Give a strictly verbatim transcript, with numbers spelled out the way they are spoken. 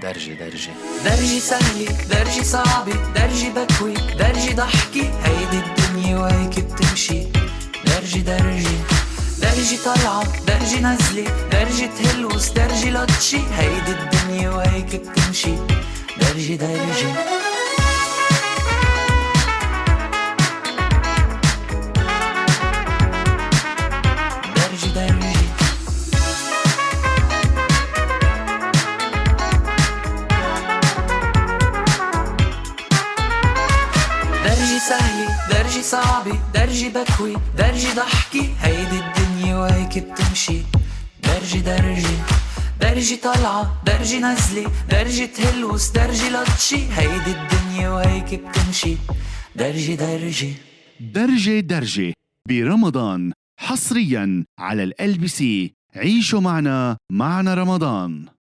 درجة درجة درجة سهلة درجة صعبة درجة بكوي درجة ضحكي هيدي الدنيا وهيك بتمشي. درجة درجة درجة طلعة درجة نزلة درجة هلوس درجة لطشي هيدي الدنيا وهيك بتمشي. درجة درجة درجة سهلة درجة صعبة درجة بكوي درجة ضحكي هيدي الدنيا وهيك بتمشي. درجة درجة درجة طلعة درجة نزلة درجة هلوس درجة لطشي هيدي الدنيا وهيك بتمشي. درجة درجة درجة درجة برمضان حصريا على ال إل بي سي. عيشوا معنا معنا رمضان.